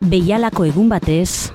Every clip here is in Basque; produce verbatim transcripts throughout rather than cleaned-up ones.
Behialako egun batez.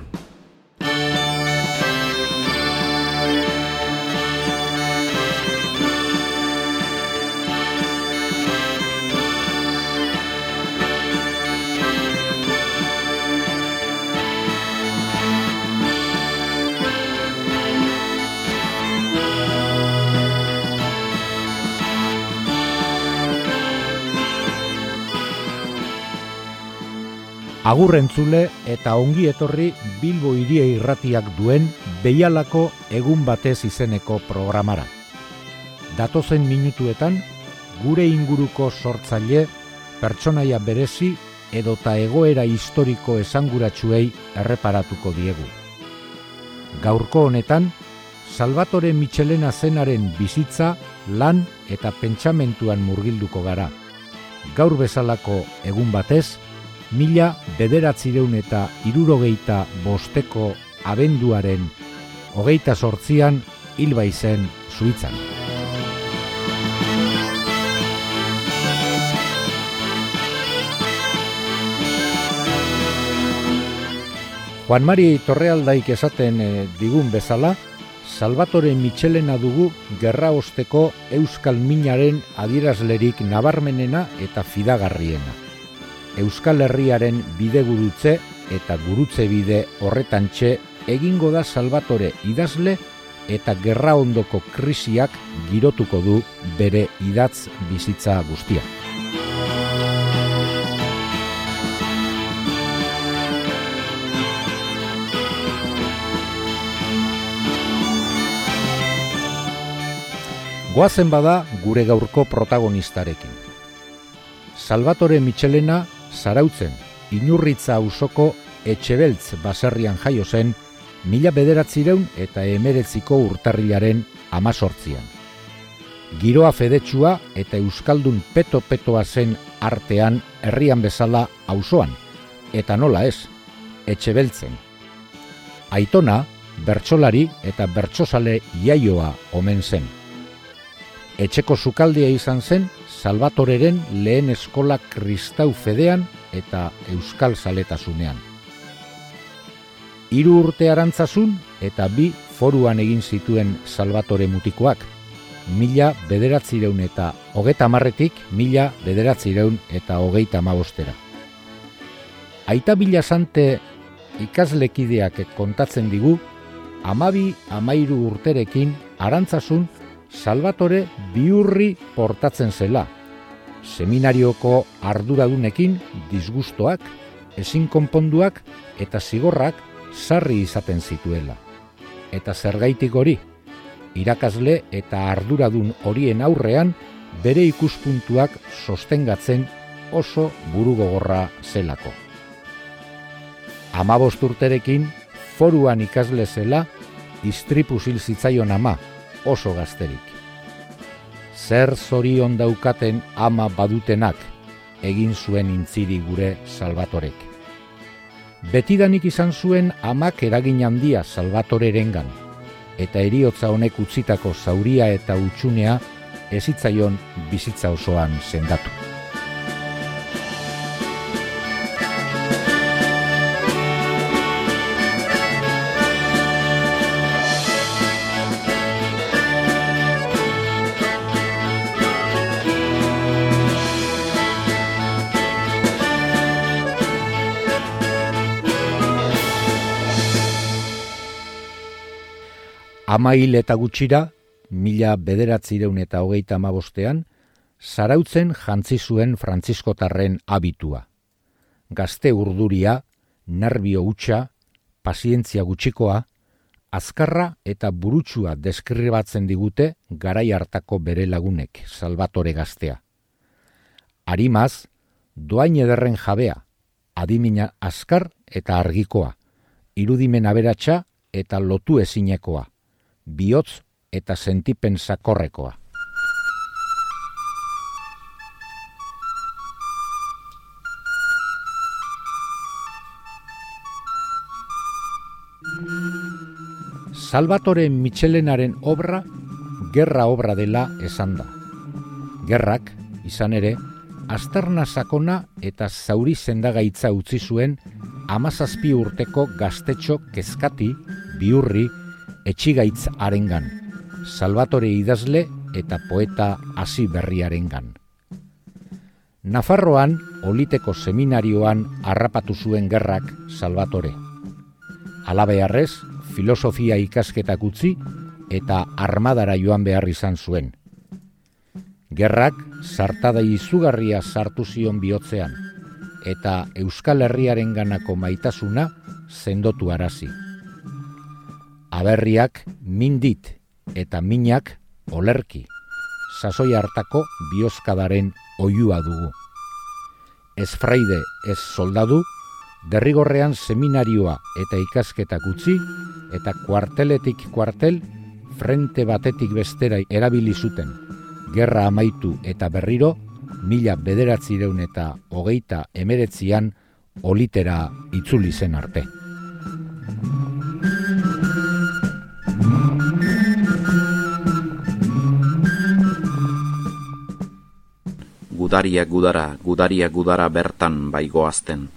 Agur entzule eta ongi etorri Bilbo Hiria Irratiak duen Behialako egun batez izeneko programara. Datozen minutuetan gure inguruko sortzaile, pertsonaia berezi edota egoera historiko esanguratsuei erreparatuko diegu. Gaurko honetan, Salvatore Michelena zenaren bizitza, lan eta pentsamentuan murgilduko gara. Gaur bezalako egun batez, mila bederatzireun eta hirurogeita bosteko abenduaren hogeita zortzian hil baitzen Suitzan. Juan Mari Torrealdaik esaten e, digun bezala, Salvatore Michelena dugu gerra osteko euskal minaren adierazlerik nabarmenena eta fidagarriena. Euskal Herriaren bidegurutze eta gurutze bide horretantxe egingo da Salvatore idazle eta gerra ondoko krisiak girotuko du bere idatz bizitza guztia. Goazen bada gure gaurko protagonistarekin. Salvatore Michelena Zarautzen, Inurritza auzoko Etxebeltz baserrian jaio zen mila bederatzireun eta hemeretziko urtarrilaren hamazortzian. Giroa fedetsua eta euskaldun peto-petoa zen artean herrian bezala auzoan, eta nola ez, Etxebeltzen. Aitona, bertsolari eta bertsozale iaioa omen zen. Etxeko sukaldia izan zen Salvatoreren lehen eskola kristau fedean eta euskal zaletasunean. Hiru urte arantzazun eta bi foruan egin zituen Salvatore mutikoak, mila bederatzireun eta hogeita hamarretik mila bederatzireun eta hogeita hamabostera. Aita Bilasante ikaslekideak kontatzen digu, hamabi hamairu urterekin arantzazun Salvatore bihurri portatzen zela, seminarioko arduradunekin disgustoak, ezin konponduak eta zigorrak sarri izaten zituela. Eta zergaitik hori, irakasle eta arduradun horien aurrean bere ikuspuntuak sostengatzen oso burugogorra zelako. Hamabost urterekin foruan ikasle zela istripuz hil zitzaion ama, oso gazterik. Zer zorion daukaten ama badutenak, egin zuen intziri gure Salvatorek. Betidanik izan zuen amak eragin handia Salvatorerengan, eta heriotza honek utzitako zauria eta hutsunea ez zitzaion bizitza osoan sendatu. Ama hil eta gutxira, mila bederatzireun eta hogeita hamabostean, Zarautzen jantzi zuen frantziskotarren abitua. Gazte urduria, nerbio hutsa, pazientzia gutxikoa, azkarra eta burutsua deskribatzen digute garai hartako bere lagunek, Salvatore gaztea. Arimaz, doain ederren jabea, adimina azkar eta argikoa, irudimen aberatsa eta lotu ezinekoa, bihotz eta sentipen sakorrekoa. Salvatore Michelenaren obra, gerra obra dela esan da. Gerrak, izan ere, aztarna sakona eta zauri sendagaitza utzi zuen hamazazpi urteko gaztetxo kezkati, bihurri, etxigaitz arengan, Salvatore idazle eta poeta hasi berriarengan. Nafarroan, Oliteko seminarioan harrapatu zuen gerrak Salvatore. Halabeharrez, filosofia ikasketak utzi eta armadara joan behar izan zuen. Gerrak sartada izugarria sartu zion bihotzean, eta Euskal Herriarenganako maitasuna sendotu arazi. Aberriak mindit eta minak olerki, sasoi hartako bihozkadaren oihua dugu. Ez fraide, ez soldadu, derrigorrean seminarioa eta ikasketak utzi, eta kuarteletik kuartel, frente batetik bestera erabili zuten. Gerra amaitu eta berriro, mila bederatzireun eta hogeita emeretzian Olitera itzuli zen arte. Gudaria gudara, gudaria gudara bertan baigoazten.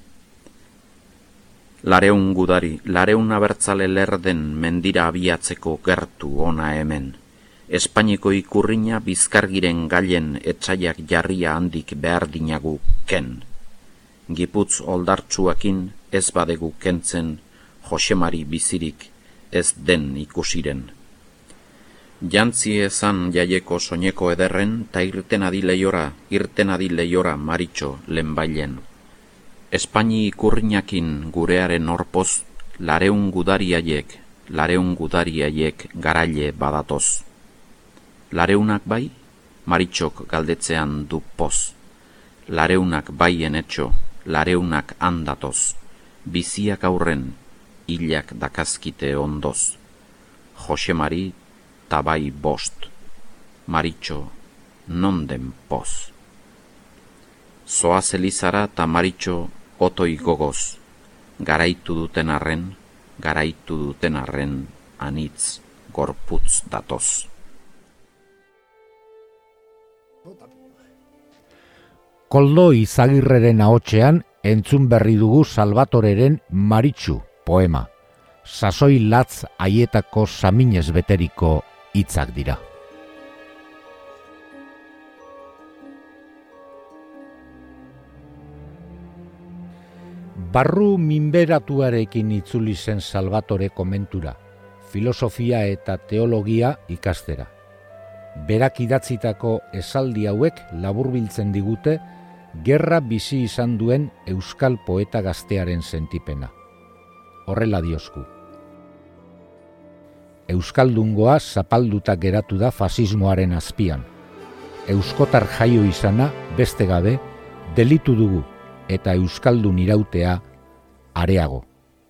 Lareun gudari, lareun abertzale lerden mendira abiatzeko gertu ona hemen. Espainiko ikurrina bizkargiren gailen etxaiak jarria handik behar dinagu ken. Giputz oldartsuakin ez badegu kentzen, Josemari bizirik ez den ikusiren. Jantzi ezan jaieko soineko ederren, ta irten adi leiora, irten adi leiora maritxo lehenbailen. Espaini ikurrinakin gurearen orpoz, lareun gudariaiek, lareun gudariaiek garaile badatoz. Lareunak bai, maritxok galdetzean du poz. Lareunak baien etxo, lareunak handatoz. Biziak aurren, hilak dakazkite ondoz. Josemari tabai bost, maritxo non den poz. Zoaz Elizara ta maritxo otoi gogoz, garaitu duten arren, garaitu duten arren, anitz gorputz datoz. Koldo Izagirreren ahotsean entzun berri dugu Salvatoreren Maritxu poema. Sasoi latz haietako saminez beteriko hitzak dira. Barru minberatuarekin itzuli zen Salvatore komentura, filosofia eta teologia ikastera. Berak idatzitako esaldi hauek laburbiltzen digute gerra bizi izan duen euskal poeta gaztearen sentipena. Horrela diosku. Euskaldungoa zapalduta geratu da fasismoaren azpian. Euskotar jaio izana beste gabe delitu dugu eta euskaldun irautea areago.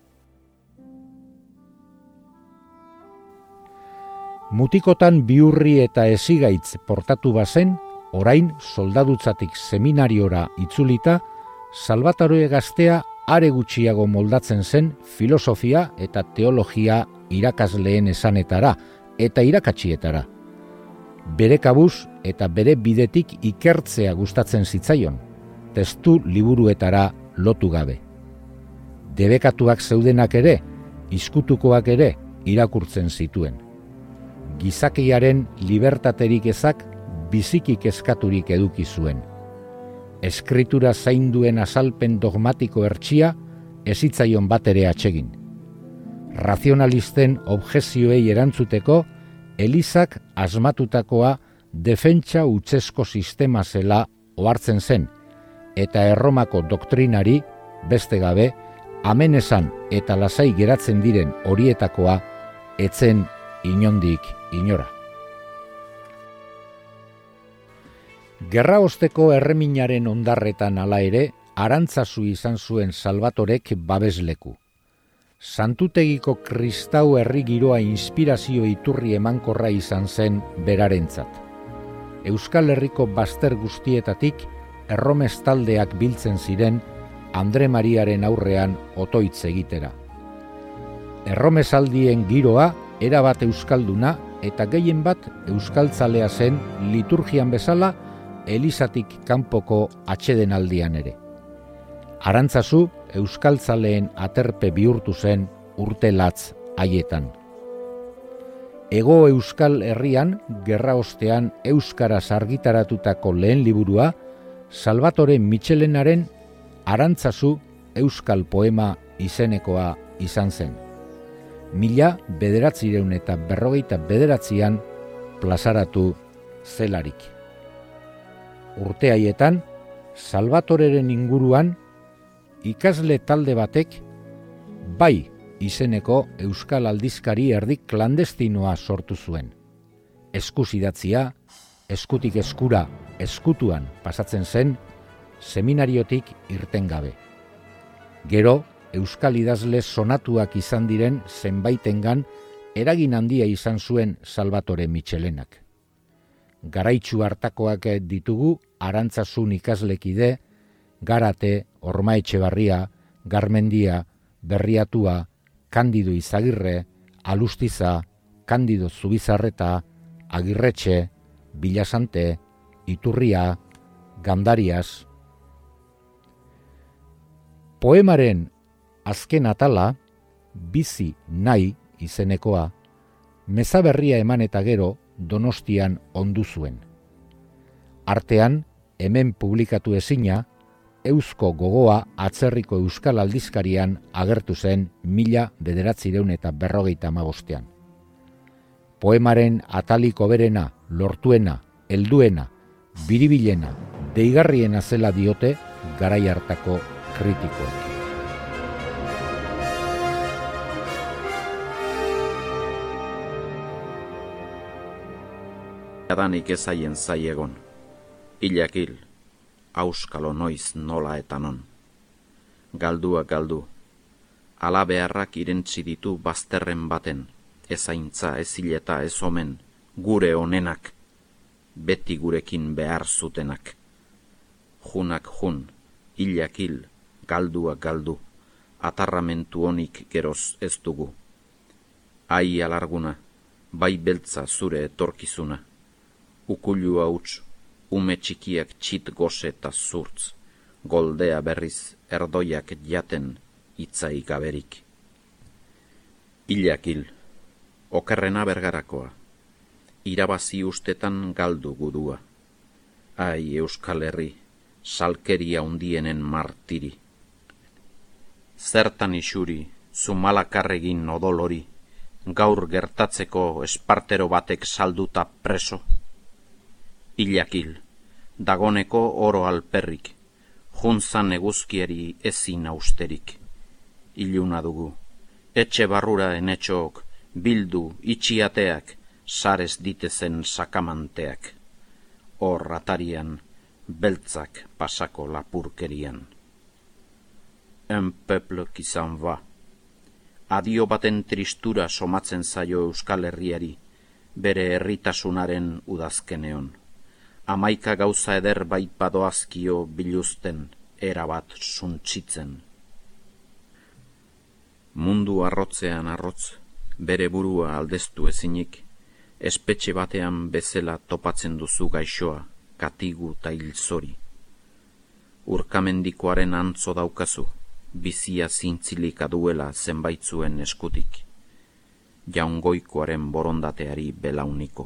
Mutikotan bihurri eta ezigaitz portatu bazen, orain soldadutzatik seminariora itzulita, Salvatore gaztea are gutxiago moldatzen zen filosofia eta teologia irakasleen esanetara eta irakatxietara. Bere kabuz eta bere bidetik ikertzea gustatzen zitzaion, testu liburuetara lotu gabe. Debekatuak zeudenak ere, izkutukoak ere irakurtzen zituen. Gizakiaren libertaterik ezak bizikik eskaturik eduki zuen. Eskritura zainduen azalpen dogmatiko hertsia ezitzaion bat ere atsegin. Razionalisten objezioei erantzuteko, Elizak asmatutakoa defentsa utzesko sistema zela ohartzen zen, eta Erromako doktrinari, beste gabe, amen esan eta lasai geratzen diren horietakoa etzen inondik inora. Gerraosteko erreminaren ondarretan hala ere, Arantzazu izan zuen Salvatorek babesleku. Santutegiko kristau herri giroa inspirazio iturri emankorra izan zen berarentzat. Euskal Herriko bazter guztietatik erromes taldeak biltzen ziren Andre Mariaren aurrean otoitz egitera. Erromesaldien giroa erabat euskalduna eta gehien bat euskaltzalea zen liturgian bezala Elizatik kanpoko atsedenaldian ere. Arantzazu euskaltzaleen aterpe bihurtu zen urte latz haietan. Ego Euskal Herrian, gerra ostean euskaraz argitaratutako lehen liburua, Salvatore Mitxelenaren Arantzazu euskal poema izenekoa izan zen. Mila bederatzireun eta berrogeita bederatzian plazaratu zelarik. Urte haietan, Salvatoreren inguruan, ikasle talde batek Bai izeneko euskal aldizkari erdi klandestinoa sortu zuen. Eskuz idatzia, eskutik eskura, eskutuan pasatzen zen, seminariotik irten gabe. Gero, euskal idazle sonatuak izan diren zenbaitengan eragin handia izan zuen Salvatore Mitxelenak. Garaitsu hartakoak ditugu Arantzazun ikaslekide, Garate, Ormaetxebarria, Garmendia, Berriatua, Kandido Izagirre, Alustiza, Kandido Zubizarreta, Agirretxe, Bilasante, Iturria, Gandarias. Poemaren azken atala, Bizi nahi izenekoa, mezaberria eman eta gero Donostian ondu zuen. Artean, hemen publikatu ezina, Eusko Gogoa atzerriko euskal aldizkarian agertu zen mila bederatzireun eta berrogeita hamabostean. Poemaren ataliko berena, lortuena, helduena, biribilena, deigarriena zela diote garai hartako kritikoek. Adanik ezaien zaiegon, hilakil, auskalo noiz nola eta non. Galdua galdu, ala beharrak irentzi ditu bazterren baten, ezaintza, ezileta, ez omen, gure onenak, beti gurekin behar zutenak. Junak jun, hilakil, galdua galdu, atarramentu honik geroz ez dugu. Ai alarguna, bai beltza zure etorkizuna. Ukulu hauts, ume txikiak txit goze eta zurtz, goldea berriz erdoiak jaten itzai gaberik. Hilakil, okerrena bergarakoa, irabazi ustetan galdu gudua. Ai Euskal Herri, salkeria undienen martiri. Zertan isuri, zumalakarregin odolori, gaur gertatzeko espartero batek salduta preso. Hilakil, dagoneko oro alperrik, juntzan eguzkieri ezin austerik. Iluna dugu, etxe barrura enetxook, bildu itxiateak, sarez ditezen sakamanteak. Hor atarian, beltzak pasako lapurkerian. Un peuple qui s'en va. Adio baten tristura somatzen zaio Euskal Herriari, bere herritasunaren udazkeneon. Amaika gauza eder bait badoazkio biluzten, erabat suntzitzen. Mundu arrotzean arrotz, bere burua aldeztu ezinik, espetxe batean bezala topatzen duzu gaixoa, katigu ta hilzori. Urkamendikoaren antzo daukazu, bizia zintzilika duela zenbaitzuen eskutik, jaungoikoaren borondateari belauniko.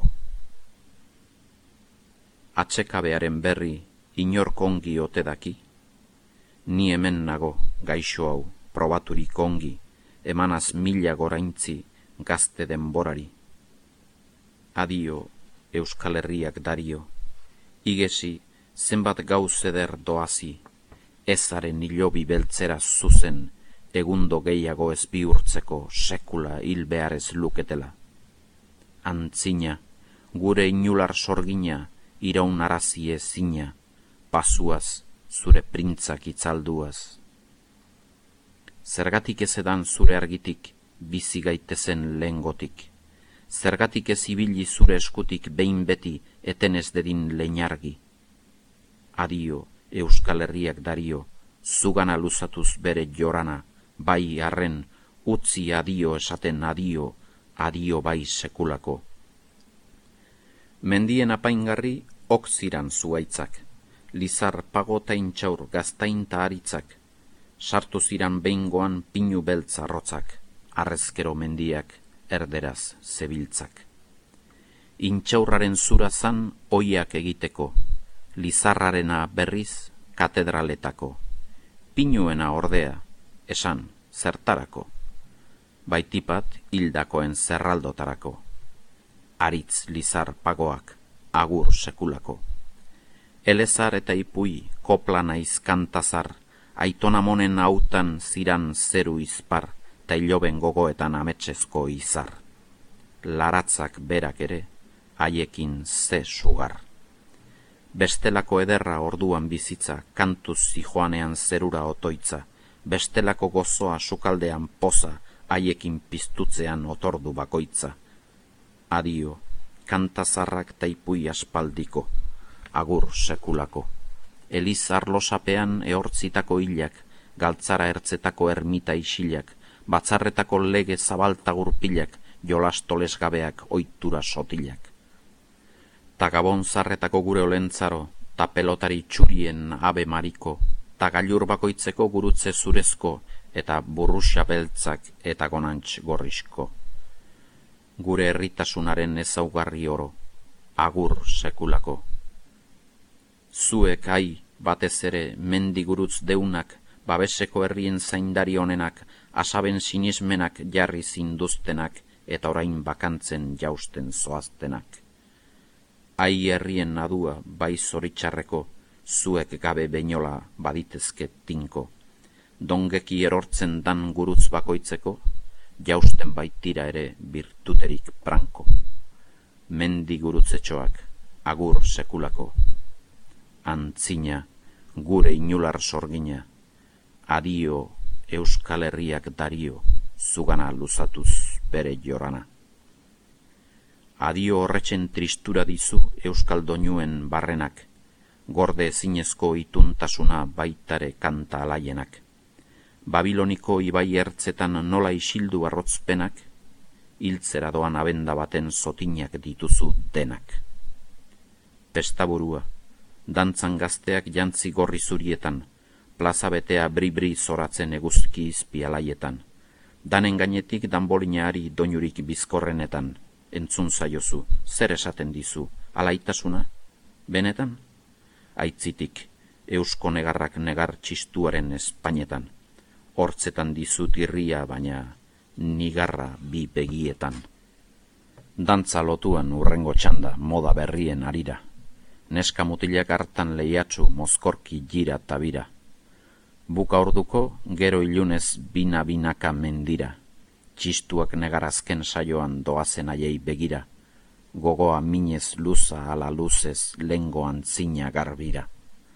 Atsekabearen berri inork ongi ote daki, ni hemen nago gaixo hau probaturik ongi, emanaz mila goraintzi gazte denborari. Adio Euskal Herriak dario, igesi zenbat gauz eder doazi, ezaren hilobi beltzera zuzen, egundo gehiago ez bihurtzeko sekula hil behar ez luketela. Antzina, gure inular sorgina, iraun arazi ezina, pasuaz, zure printzak itzalduaz. Zergatik ez edan zure argitik, bizi gaitezen lehengotik. Zergatik ez ibili zure eskutik behin beti etenez dedin leinargi. Adio, Euskal Herriak dario, zugana luzatuz bere jorana, bai arren, utzi adio esaten adio, adio bai sekulako. Mendien apaingarri ok ziran zuaitzak, lizar pago ta intxaur gaztain ta aritzak, sartu ziran behingoan pinu beltz arrotzak, arrezkero mendiak, erderaz zebiltzak. Intxaurraren zura zan oiak egiteko, lizarrarena berriz katedraletako, pinuena ordea, esan zertarako, baitipat hildakoen zerraldotarako, aritz lizar pagoak, agur sekulako. Elezar eta ipui, kopla naiz kantazar, aitonamonen hautan ziran zeru izpar, ta iloben gogoetan ametsezko izar. Laratzak berak ere, haiekin ze sugar. Bestelako ederra orduan bizitza, kantuz zijoanean zerura otoitza, bestelako gozoa sukaldean poza, haiekin piztutzean otordu bakoitza. Adio, kantazarrak taipui aspaldiko, agur sekulako. Eliz arlosapean ehortzitako hilak, galtzara ertzetako ermita isilak, batzarretako lege zabalta gurpilak, jolastoles gabeak oitura sotilak. Ta gabon zarretako gure olentzaro, ta pelotari txurien abe mariko, ta gailur bakoitzeko gurutze zurezko, eta burruxa beltzak eta gonantx gorrisko. Gure herritasunaren ezaugarri oro, agur sekulako. Zuek ai, batez ere, mendigurutz deunak, babeseko herrien zaindari honenak, asaben sinismenak jarri zinduztenak, eta orain bakantzen jausten zoaztenak. Ai herrien adua, bai zoritxarreko, zuek gabe beinola baditezke tinko. Dongeki erortzen dan gurutz bakoitzeko, jausten baitira ere birtuterik pranko. Mendi gurutzetxoak, agur sekulako. Antzina, gure inular sorgina, adio Euskal Herriak dario, zugana luzatuz bere jorana. Adio horretxen tristura dizu Euskal Doinuen barrenak, gorde ezinezko ituntasuna baitare kanta alaienak. Babiloniko ibai ertzetan nola isildu arrotzpenak, hiltzera doan abenda baten zotinak dituzu denak. Pestaburua, dantzan gazteak jantzi gorri zurietan, plaza betea bri-bri zoratzen eguzki izpialaietan, danen gainetik danbolinaari doinurik bizkorrenetan, entzun zaiozu, zer esaten dizu, alaitasuna, benetan? Aitzitik, eusko negarrak negar txistuaren espainetan, hortzetan dizut irria baina nigarra bi begietan. Dantza lotuan urrengo txanda moda berrien arira, neska mutilak hartan lehiatsu mozkorki jira tabira. Buka orduko gero ilunez bina-binaka mendira, txistuak negarazken saioan doazen aiei begira, gogoa minez luza ala luzez lengoan zina garbira.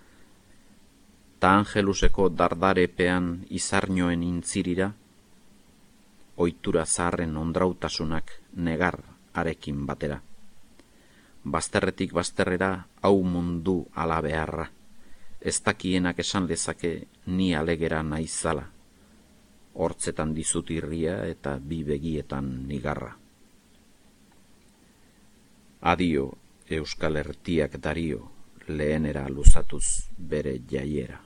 Ta Angeluseko dardarepean izarnioen intzirira, oitura zaharren ondrautasunak negar arekin batera. Bazterretik bazterrera hau mundu ala beharra, ez dakienak esan lezake ni alegera naizala, hortzetan dizut irria eta bi begietan nigarra. Adio Euskal Herriak dario, lehenera luzatuz bere jaiera.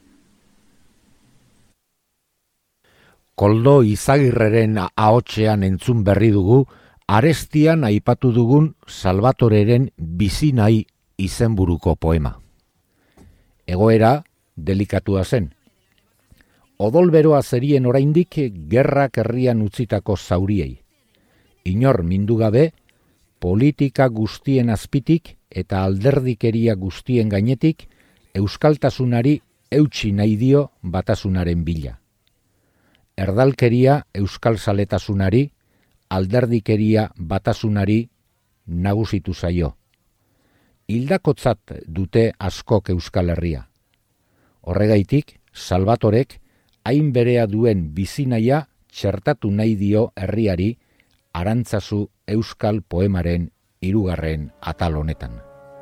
Koldo Izagirreren ahotsean entzun berri dugu, arestian aipatu dugun Salvatoreren bizinai izenburuko poema. Egoera delikatua zen. Odolberoa zerien oraindik gerrak herrian utzitako zauriei. Inor mindu gabe, politika guztien azpitik eta alderdikeria guztien gainetik euskaltasunari eutsi nahi dio batasunaren bila. Erdalkeria euskal zaletasunari, alderdikeria batasunari nagusitu zaio. Hildakotzat dute askok Euskal Herria. Horregaitik, Salvatorek hain berea duen bizinaia txertatu nahi dio herriari Arantzazu euskal poemaren hirugarren atal honetan.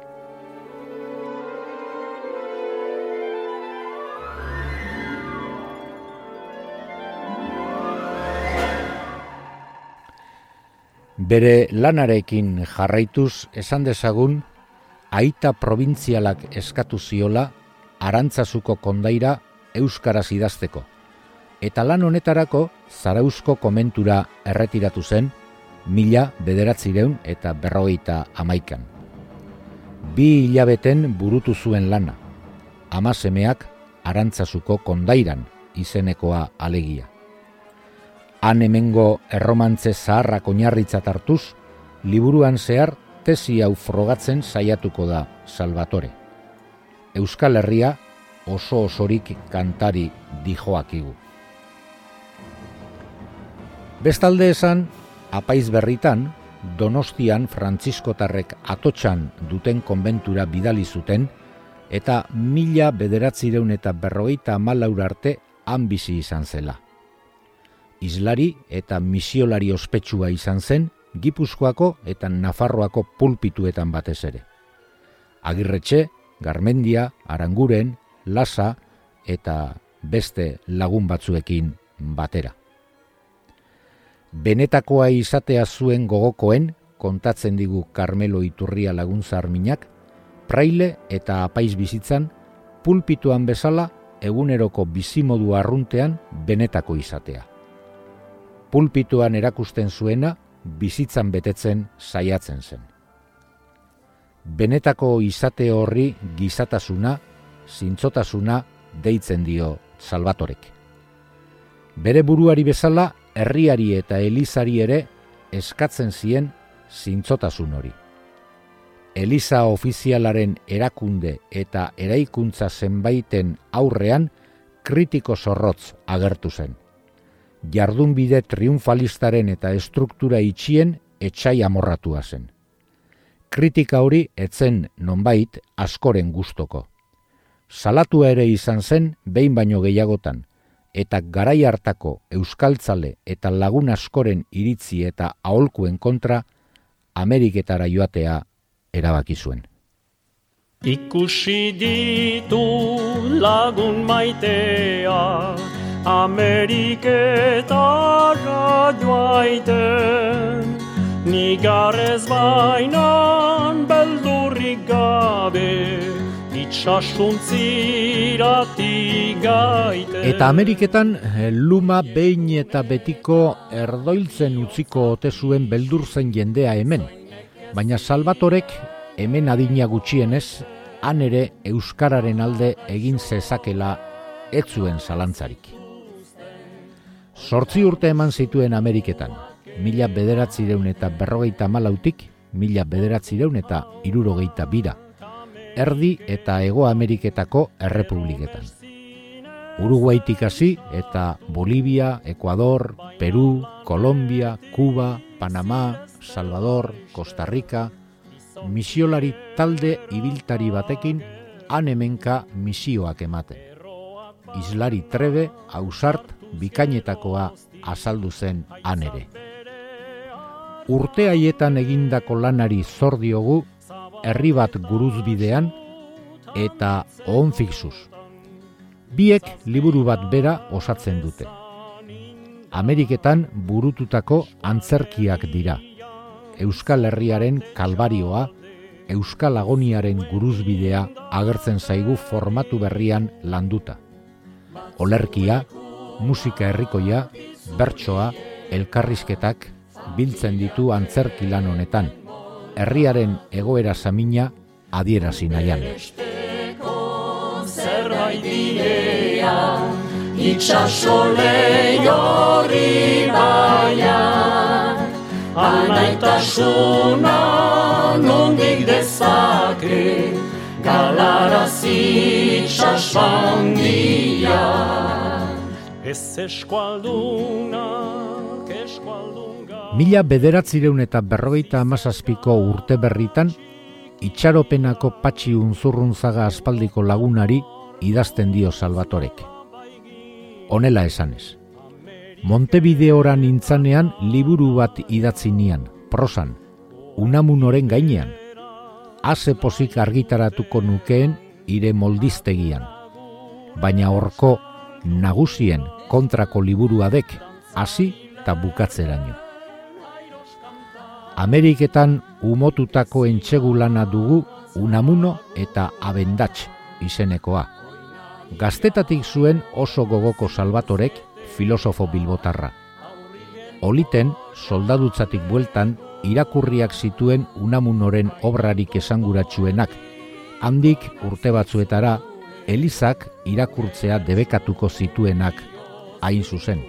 Bere lanarekin jarraituz esan dezagun, aita probintzialak eskatu ziola Arantzazuko kondaira euskaraz idazteko, eta lan honetarako Zarauzko komentura erretiratu zen mila bederatzireun eta berrogeita hamaikan. Bi hilabeten burutu zuen lana, ama semeak Arantzazuko kondairan izenekoa alegia. Han hemengo erromantze zaharrak oinarritzat hartuz, liburuan zehar tesi hau frogatzen saiatuko da Salvatore. Euskal Herria oso osorik kantari dijoakigu. Bestalde esan, apaiz berritan, Donostian Frantziskotarrek atotxan duten konbentura bidali zuten, eta mila bederatzireun eta berrogeita hamalaur arte han bizi izan zela. Islari eta misiolari ospetsua izan zen Gipuzkoako eta Nafarroako pulpituetan batez ere. Agirretxe, Garmendia, Aranguren, Lasa eta beste lagun batzuekin batera. Benetakoa izatea zuen gogokoen, kontatzen digu Karmelo Iturria laguntza arminak, praile eta apaiz bizitzan, pulpituan bezala eguneroko bizimodu arruntean benetako izatea. Pulpituan erakusten zuena, bizitzan betetzen saiatzen zen. Benetako izate horri gizatasuna, zintzotasuna deitzen dio Salvatorek. Bere buruari bezala, herriari eta elizari ere eskatzen zien zintzotasun hori. Eliza ofizialaren erakunde eta eraikuntza zenbaiten aurrean kritiko zorrotz agertu zen. Jardunbide triunfalistaren eta estruktura itxien etsai amorratua zen. Kritika hori etzen nonbait askoren gustoko. Salatua ere izan zen behin baino gehiagotan, eta garai hartako euskaltzale eta lagun askoren iritzi eta aholkuen kontra Ameriketara joatea erabaki zuen. Ikusi ditu lagun maitea, Ameriketara joaiten, nigarrez bainan beldurrik gabe, itxasuntzirati gaiten. Eta Ameriketan luma behin eta betiko erdoiltzen utziko ote zuen beldur zen jendea hemen, baina Salvatorek hemen adina gutxienez, han ere euskararen alde egin zezakela ez zuen zalantzarik. Zortzi urte eman zituen Ameriketan, mila bederatzireun eta berrogeita hamalautik, mila bederatzireun eta hirurogeita bira, Erdi eta Hego Ameriketako errepubliketan. Uruguaitik hasi eta Bolivia, Ekuador, Peru, Kolombia, Kuba, Panama, Salvador, Costa Rica, misiolari talde ibiltari batekin han hemenka misioak ematen. Islari trebe, ausart, bikainetakoa azaldu zen han ere. Urte haietan egindako lanari zor diogu herri bat guruzbidean eta ohon fixuz. Biek liburu bat bera osatzen dute. Ameriketan burututako antzerkiak dira. Euskal Herriaren kalbarioa, Euskal Agoniaren guruzbidea agertzen zaigu formatu berrian landuta. Olerkia, musika herrikoia, bertsoa, elkarrizketak biltzen ditu antzerki lan honetan. Herriaren egoera samina adierazi nahian. Zerbait bidea, itxaso lehiorri baian, alnaitasuna nondik dezake, galarazi itxasandia. Ez eskualdunak, eskualdunga. Mila bederatzireun eta berrogeita hamazazpiko urte berritan, itxaropenako Patxi Unzurrunzaga aspaldiko lagunari idazten dio Salvatorek. Honela esanez. Montevideora nintzanean liburu bat idatzi nian, prosan, Unamunoren gainean. Ase pozik argitaratuko nukeen ire moldiztegian. Baina horko nagusien kontrako liburuadek hasi eta bukatzeraino. Ameriketan umotutako entsegulana dugu Unamuno eta Abendatx izenekoa. Gaztetatik zuen oso gogoko Salvatorek filosofo bilbotarra. Oliten, soldadutzatik bueltan, irakurriak zituen Unamunoren obrarik esanguratsuenak, handik urte batzuetara, Elizak irakurtzea debekatuko zituenak, hain zuzen.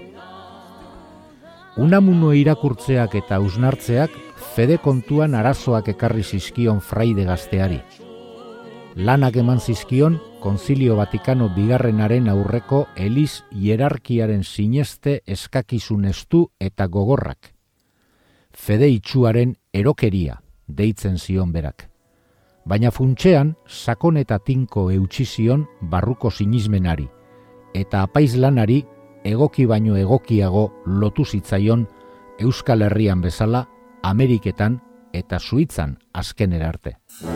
Unamuno irakurtzeak eta hausnartzeak fede kontuan arazoak ekarri zizkion fraide gazteari. Lanak eman zizkion Konzilio Vatikano bigarrenaren aurreko Eliz hierarkiaren sineste eskakizun estu eta gogorrak. Fede itxuaren erokeria deitzen zion berak. Baina funtsean sakon eta tinko eutsi zion barruko sinismenari, eta apaiz lanari egoki baino egokiago lotu zitzaion Euskal Herrian bezala Ameriketan eta Suitzan azkenera arte.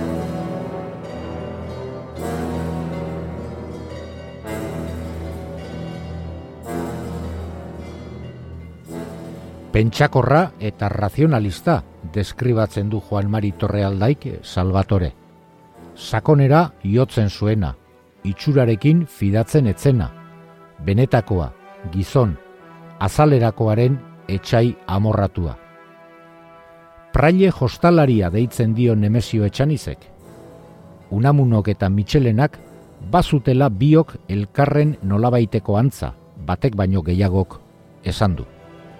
Pentsakorra eta razionalista deskribatzen du Juan Mari Torrealdaik Salvatore. Sakonera jotzen zuena, itxurarekin fidatzen etzena, benetakoa, gizon, azalerakoaren etsai amorratua. Praile jostalaria deitzen dio Nemesio Etxanizek. Unamunok eta Mitxelenak bazutela biok elkarren nolabaiteko antza, batek baino gehiagok esan du.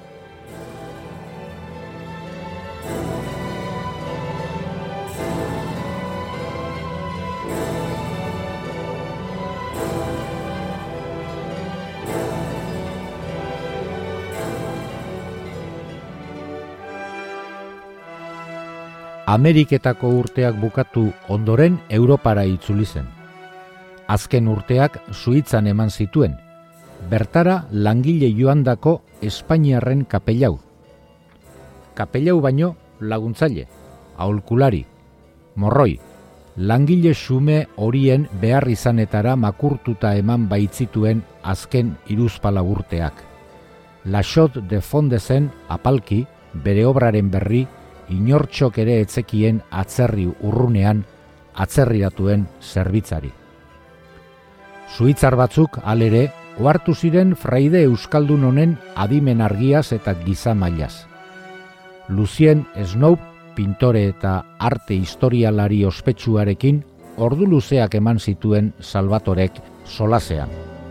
Ameriketako urteak bukatu ondoren Europara itzuli zen. Azken urteak Suitzan eman zituen, bertara langile joandako Espainiarren kapellau. Kapellau baino laguntzaile, aholkulari, morroi, langile xume horien behar izanetara makurtuta eman baitzituen azken hiruzpalau urteak. La Chaux de Fondezen apalki bere obraren berri inortxok ere etzekien atzerri urrunean atzerriratuen zerbitzari. Suitzar batzuk alere ohartu ziren fraide euskaldun honen adimen argiaz eta giza mailaz. Lucien Snow, pintore eta arte historialari ospetsuarekin ordu luzeak eman zituen Salvatorek solasean.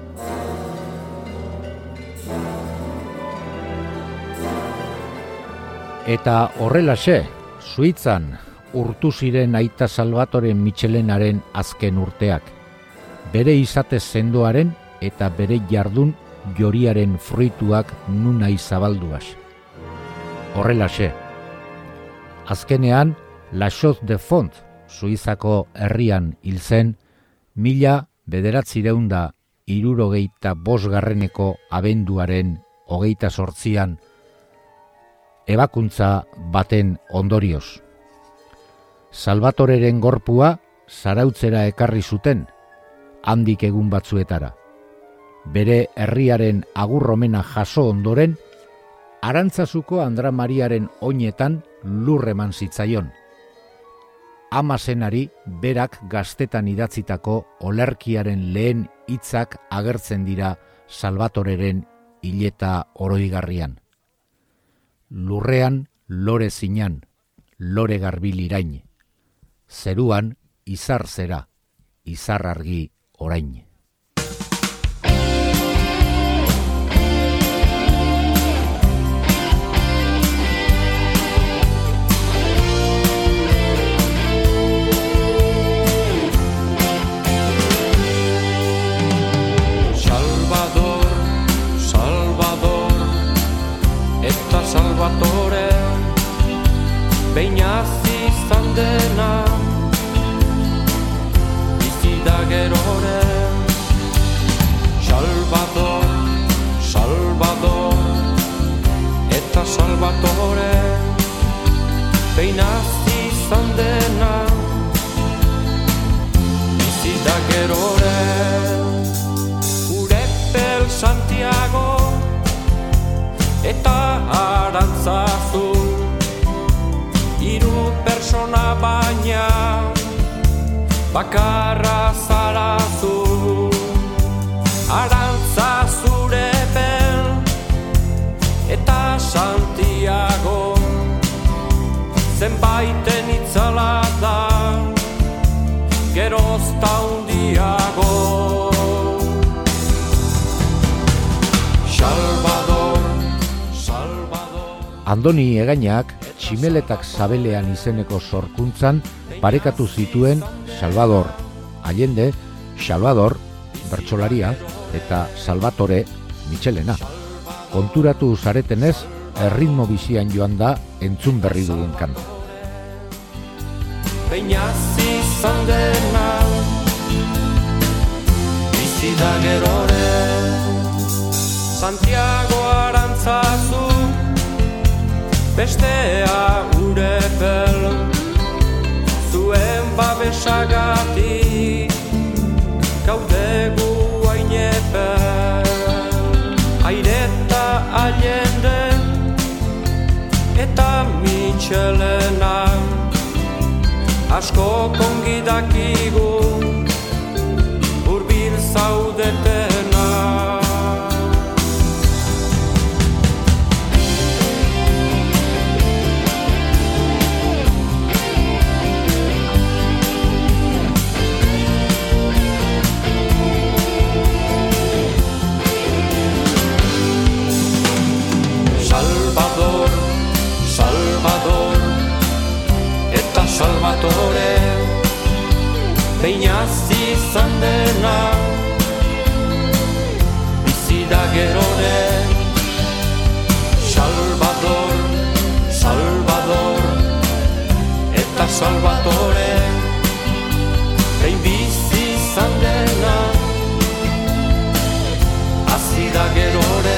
Eta horrelaxe, Suitzan urtu ziren aita Salvatore Mitxelenaren azken urteak, bere izate sendoaren eta bere jardun joriaren fruituak nunai zabalduaz. Horrelaxe, azkenean La Chaux de Fond, Suizako herrian hil zen, mila bederatzireunda hirurogeita bosgarreneko abenduaren hogeita sortzian, ebakuntza baten ondorioz. Salvatoreren gorpua zarautzera ekarri zuten, handik egun batzuetara. Bere herriaren agurromena jaso ondoren, Arantzazuko Andra Mariaren oinetan lur eman zitzaion. Ama zenari berak gaztetan idatzitako olerkiaren lehen hitzak agertzen dira Salvatoreren hileta oroigarrian. Lurrean lore zinan, lore garbil irain. Zeruan izar zera, izar argi orain. Salvador, Salvador, eta Salvatore, behinaz izan dena, bizi da gerore. Salvador, Salvador, eta Salvatore, behinaz izan dena, bizi da gerore. Urepel Santiago, eta Arantzazu, hiru persona baina bakarra zara zu. Arantzazurepen ozta hundiago. Salvador, Salvador. Andoni Egainak Tximeletak Zabelean izeneko sorkuntzan parekatu zituen Salvador Allende, Salvador bertsolaria eta Salvatore Michelena. Konturatu zaretenez, erritmo bizian joan da entzun berri dugun kanta. Peinaz izan dena, bizi da gerore. Santiago Arantzazu, bestea urepel, zuen babesagatik, gaudegu hainepel. Aireta Allende eta Michelena, asko kongi dakigu hurbil zaudetena. Salvador, Salvador eta Salvatore, peinaz izan dena, bizi da gerore. Salvador, Salvador eta Salvatore, pein bizi izan dena, hazi da gerore.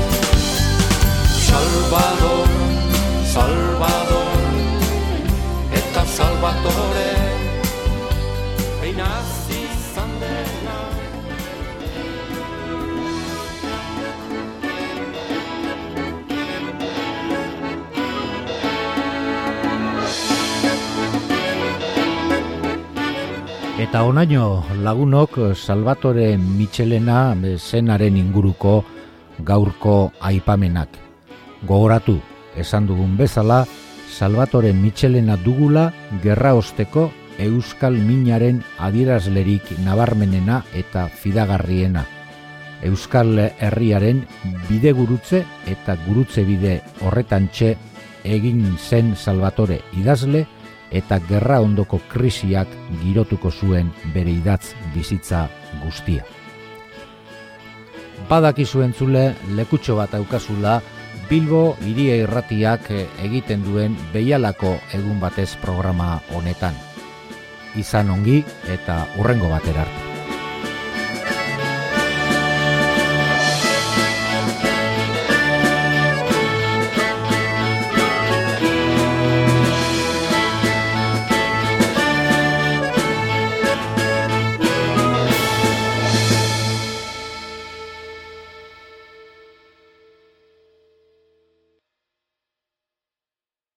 Salvador, Salvador eta Salvatore, peinaz izan dena. Eta onaino lagunok Salvatore Michelena zenaren inguruko gaurko aipamenak. Gogoratu, esan dugun bezala, Salvatore Michelena dugula gerra osteko euskal minaren adierazlerik nabarmenena eta fidagarriena. Euskal herriaren bidegurutze eta gurutze bide horretantxe egin zen Salvatore idazle eta gerra ondoko krisiak girotuko zuen bere idatz bizitza guztia. Badakizu entzule, lekutxo bat aukazula Bilbo Hiria Irratiak egiten duen Behialako egun batez programa honetan. Izan ongi eta hurrengo batera arte.